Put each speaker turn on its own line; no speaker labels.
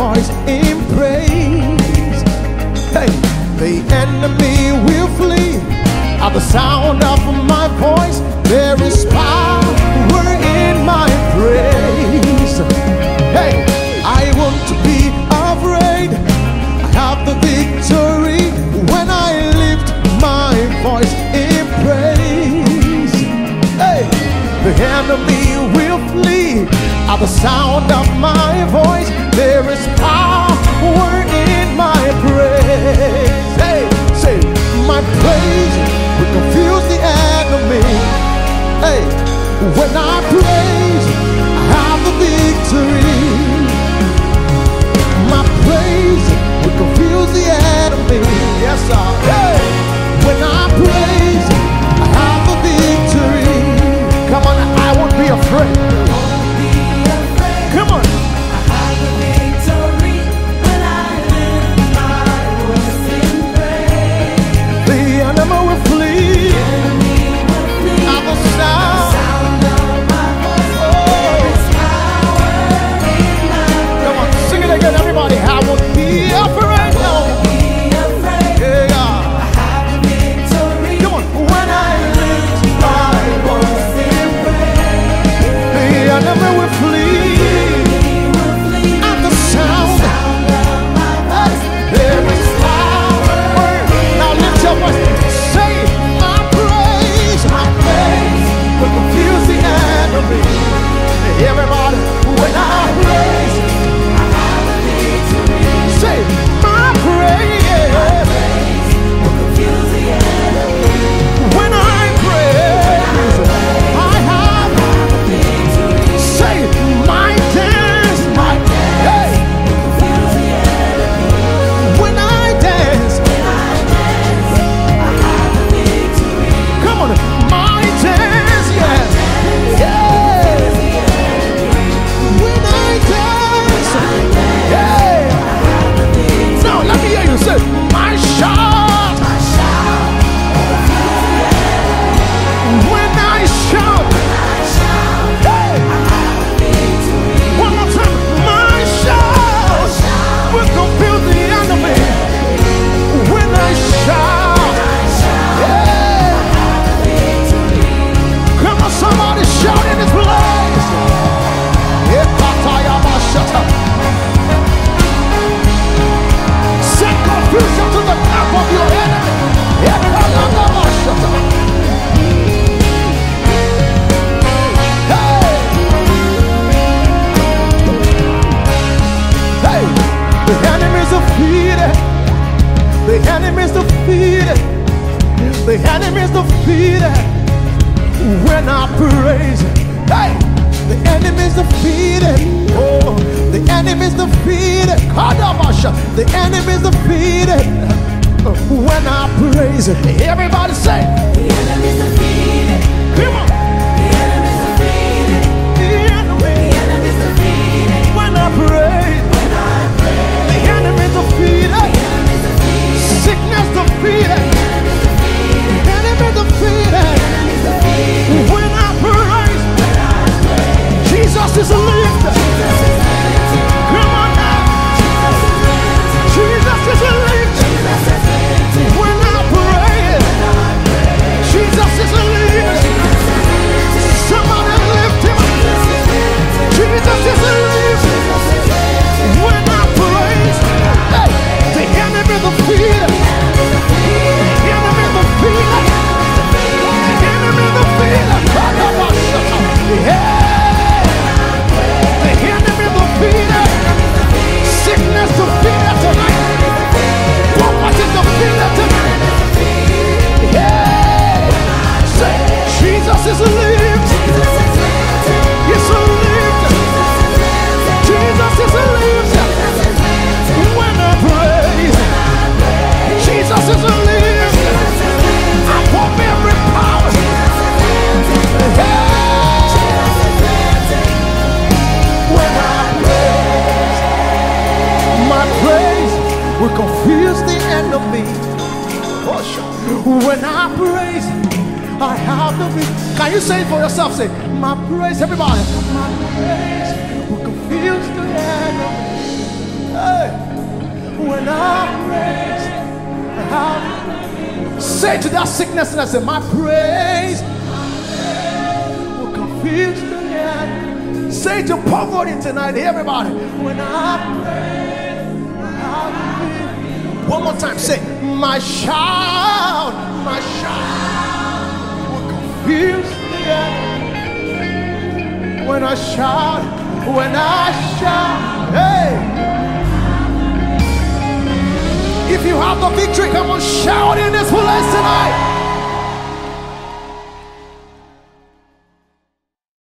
voice in praise. Hey, the enemy will flee at the sound of my voice. There is power in my praise. Hey, I want to be afraid. I have the victory when I lift my voice in praise. Hey, the enemy will flee at the sound of my voice. There is power in my praise. Hey, say, my praise will confuse the enemy. Hey, when I praise, I have the victory. My praise will confuse the enemy. Yes, sir. Hey, when I praise, I have the victory. Come on, I won't be afraid. Come on.
I have the victory when I lift my voice in praise.
The enemy will flee at the sound
of my voice.
Oh.
There is power in my praise.
Come on, sing it again, everybody. I won't be afraid. No.
Be afraid.
Yeah.
I have the victory
Come on.
when I lift my voice in praise.
The enemy will flee at the sound. There is power. Now lift your voice. Say, my praise will confuse the enemy. Everybody, when I praise,
I have the victory.
say, my praise.
Will confuse the enemy.
When I praise, I have.
The victory.
Say, my dance, my hey.
Confuse the enemy.
When I dance,
When I dance, I have the victory.
come on, my dance, yes, yeah. When I dance, yeah. Now let me hear you say, my shout. When I shout, hey. One more time, my shout will confuse the enemy. When I shout, yeah. Come on, somebody shout in this place. Send confusion to the camp of your enemy. Hey, the enemy's defeated. The enemy's defeated. The enemy's defeated. When I praise, hey, the enemy's defeated. Oh, the enemy's defeated. Kadabasha, the enemy's defeated. When I praise, everybody say,
The enemy's defeated.
come on.
The enemy's defeated.
The enemy,
The enemy's defeated.
when I praise,
When I pray,
the enemy's defeated.
the enemy's defeated.
Sickness defeated.
The enemy's defeated.
The enemy defeated.
The enemy's defeated.
When I praise,
When I pray,
Jesus is lifted.
Jesus is lifted.
Come on now.
Jesus is lifted.
Jesus is lifted.
Jesus is lifted.
When I praise,
When I pray,
Jesus is lifted.
Jesus is lifted.
Somebody lift him up.
Jesus is lifted.
Jesus is lifted.
Jesus is lifted.
When I praise, hey, the enemy defeated. The enemy defeated. The enemy defeated. Yeah. The enemy defeated. Sickness defeated tonight. Poverty defeated tonight. Yeah. Say, Jesus is lifted.
Jesus is lifted.
He's lifted. Jesus is lifted. When I praise, Jesus is lifted. Above every power. Yeah. When I praise, my praise will confuse the enemy. Oh, sure. When I praise, I have the victory. Can you say it for yourself? Say, my praise, everybody. My praise will confuse the enemy. Say to that sickness and I say, my praise will confuse the enemy. Say to poverty tonight, everybody, when I pray, one more time, say, my shout will confuse the enemy. When I shout, hey. If you have the victory, come on, shout in this place tonight.